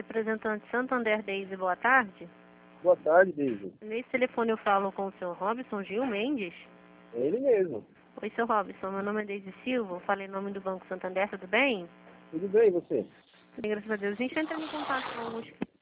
representante Santander Deise, boa tarde. Boa tarde, Deise. Nesse telefone eu falo com o senhor Robson Gil Mendes. É ele mesmo. Oi, senhor Robson, meu nome é Deise Silva, eu falei em nome do Banco Santander, tudo bem? Tudo bem, e você? Bem, graças a Deus. A gente entra em contato com alguns